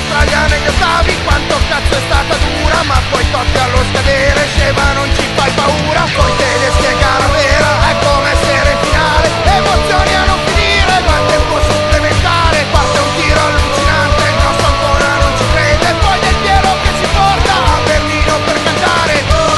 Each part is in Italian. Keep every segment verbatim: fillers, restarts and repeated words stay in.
l'Australia negli ottavi, quanto cazzo è stata dura, ma poi totti allo scadere, scema non ci fai paura, coi tedeschi è gara vera, è come essere in finale, emozioni a non finire, ma il tempo supplementare, parte un tiro allucinante, il nostro ancora non ci crede, poi del Piero che ci porta a Berlino per cantare.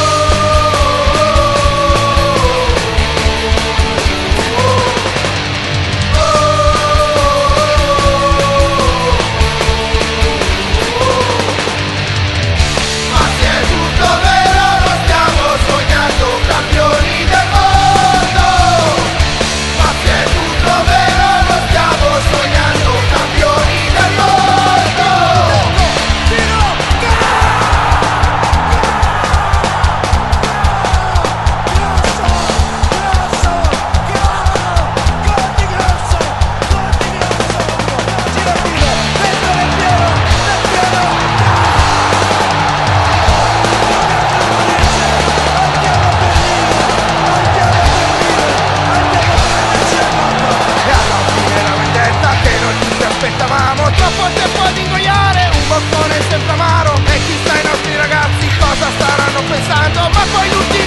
Troppo tempo ad ingoiare, un boccone sempre amaro, e chissà i nostri ragazzi cosa staranno pensando, ma poi l'ultimo